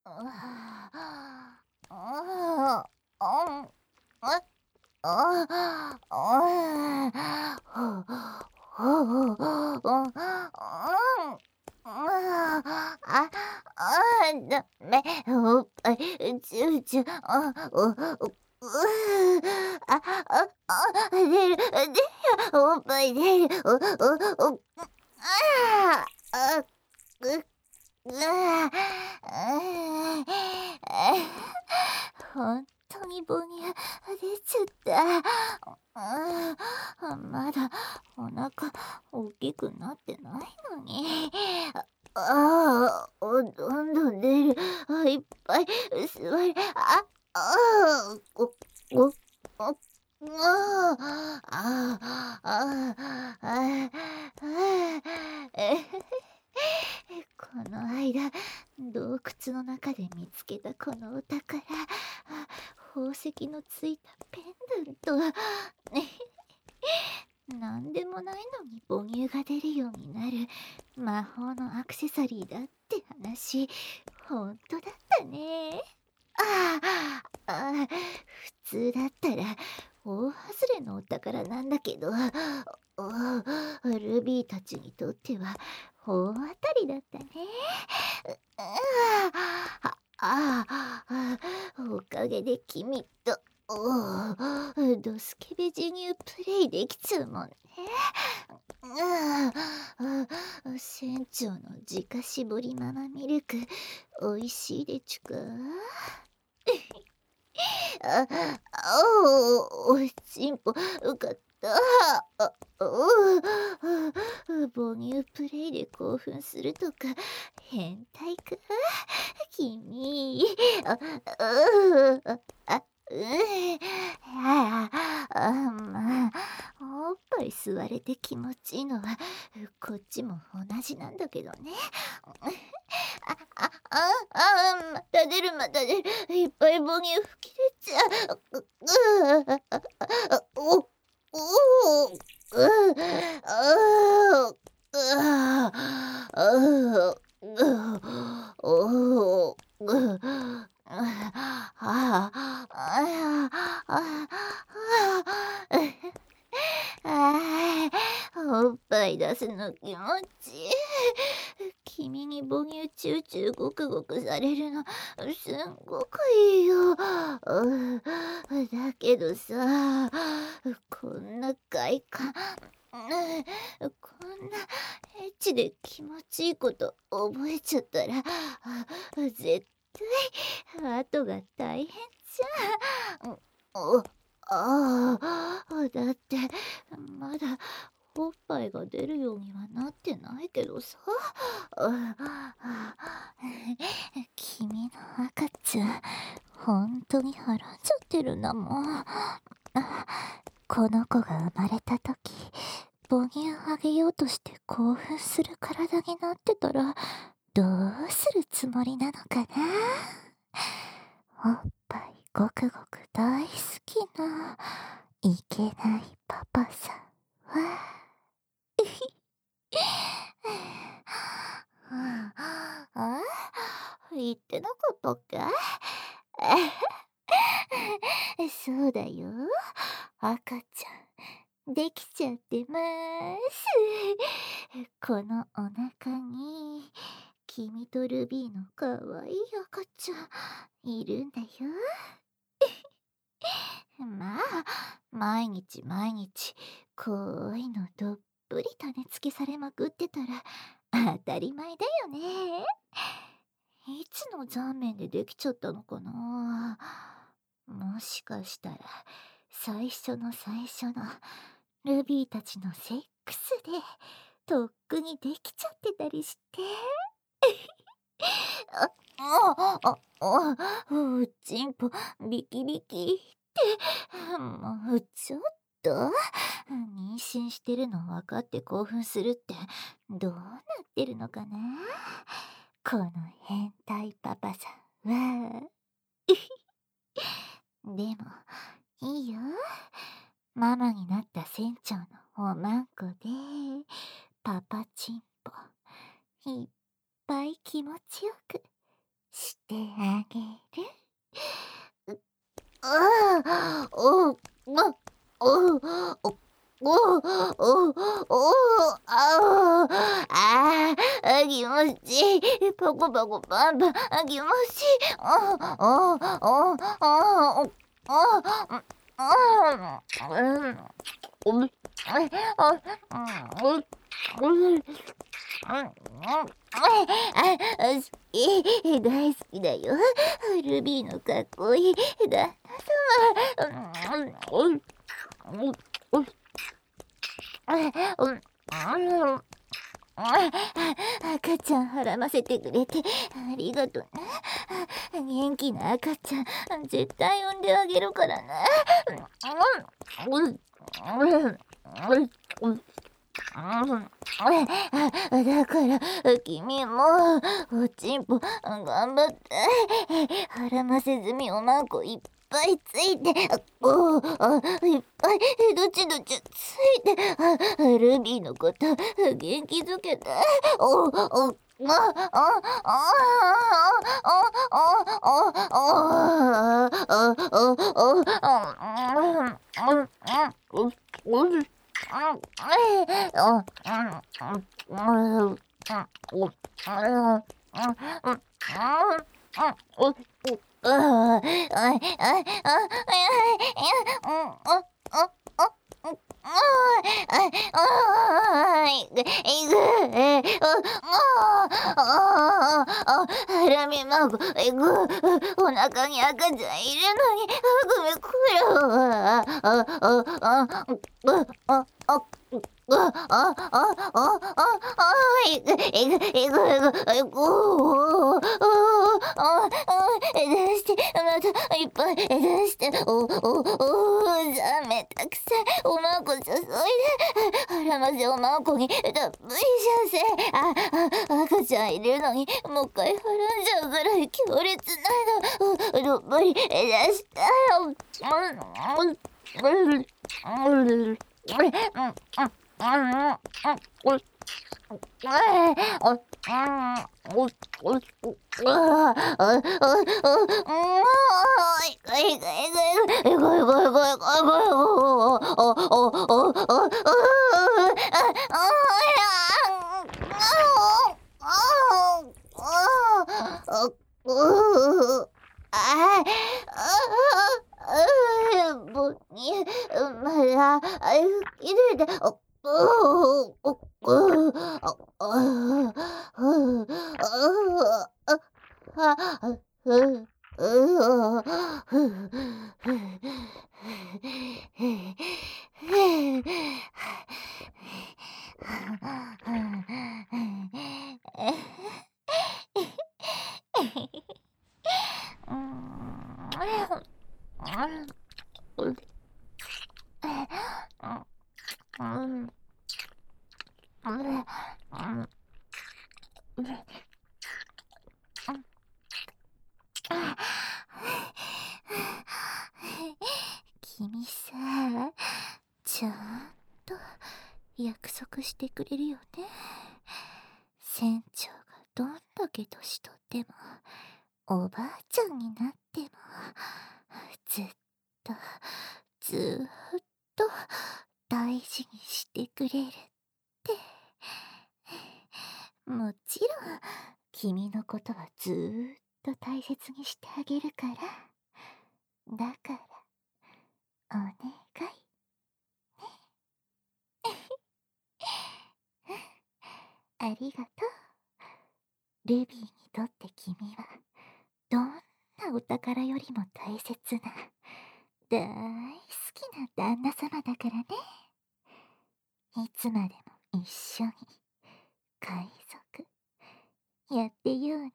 ダメ、おっぱい、チューチュー、出る、おっぱい出る、ああ、うあほんとに母乳出ちゃった。まだお腹大きくなってないのに。どんどん出る。いっぱい座り、おおこの間、洞窟の中で見つけたこのお宝、宝石のついたペンダント。なんでもないのに母乳が出るようになる魔法のアクセサリーだって話、ほんとだったね。普通だったら大外れのお宝なんだけど、ルビーたちにとっては大当たりだったね。おかげで君とドスケベ授乳プレイできちゃうもんね。船長の自家搾りママミルク、おいしいでちゅか。おちんぽ、うかった。母乳プレイで興奮するとか変態か君。まあ、おっぱい吸われて気持ちいいのはこっちも同じなんだけどね。また出る、また出る。いっぱい母乳吹き出ちゃう。おおおっぱい出すの気持ちいい。君に母乳チューチューごくごくされるのすんごくいいよ。だけどさ、こんな快感、こんなエッチで気持ちいいこと覚えちゃったら絶対後が大変じゃん。だってまだおっぱいが出るようにはなってないけどさ。君の赤ちゃんほんとにはらんじゃってるんだもん。この子が生まれた時、母乳あげようとして興奮する体になってたらどうするつもりなのかな。おっぱいごくごく大好きないけないパパさんは言ってなかったっけ。そうだよ。赤ちゃん、できちゃってます。このお腹に、君とルビーのかわいい赤ちゃん、いるんだよ。まあ、毎日毎日、こういのどっぷり種付けされまくってたら、当たり前だよね。いつの残面でできちゃったのかな。もしかしたら、最初の最初のルビーたちのセックスで、とっくにできちゃってたりして。おちんぽ、ビキビキって、もうちょっと、妊娠してるの分かって興奮するって、どうなってるのかなこの変態パパさんは。でも、いいよ。ママになった船長のおまんこで、パパチンポ、いっぱい気持ちよくしててあげる。ああ、おま、おお、おお、ああ、気持ちいい。パコパコパンパン、気持ちいい。ああ、ああ、ああ、うん、おい、あ、大好きだよ。ルビーのかっこいい旦那様。赤ちゃんはらませてくれてありがとな。元気な赤ちゃん絶対産んであげるからな。だから君もおちんぽ頑張って。腹ませずみおまんこいっぱいついて、いっぱいどちどちついて、ルビーのこと元気づけて。ラミマグ、お腹に赤ちゃんいるのに、ごめん、こ出して、またいっぱい出して、ざめたくさい、おまんこ注いで、腹ませおまんこにたっぷりさせ、赤ちゃんいるのに、もう一回はらんじゃうぐらい強烈なの、どっぷり出したよ。ぼにまだきれいで、君さ、ちゃんと約束してくれるよね。船長がどんだけ年取っても、おばあちゃんになっても、ずっと、ずっと大事にしてくれるって。もちろん、君のことはずーっと大切にしてあげるから。だから、お願い。ありがとう。ルビーにとって君は、どんなお宝よりも大切な、大好きな旦那様だからね。いつまでも一緒に、海賊、やってようね。